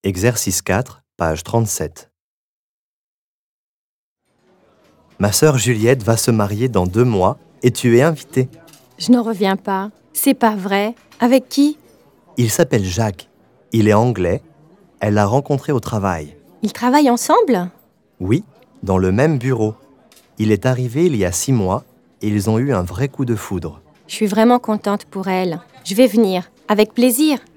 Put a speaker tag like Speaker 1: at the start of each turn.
Speaker 1: Exercice 4, page 37. Ma sœur Juliette va se marier dans 2 mois et tu es invitée.
Speaker 2: Je n'en reviens pas. C'est pas vrai. Avec qui?
Speaker 1: Il s'appelle Jacques. Il est anglais. Elle l'a rencontré au travail.
Speaker 2: Ils travaillent ensemble?
Speaker 1: Oui, dans le même bureau. Il est arrivé il y a 6 mois et ils ont eu un vrai coup de foudre.
Speaker 2: Je suis vraiment contente pour elle. Je vais venir. Avec plaisir.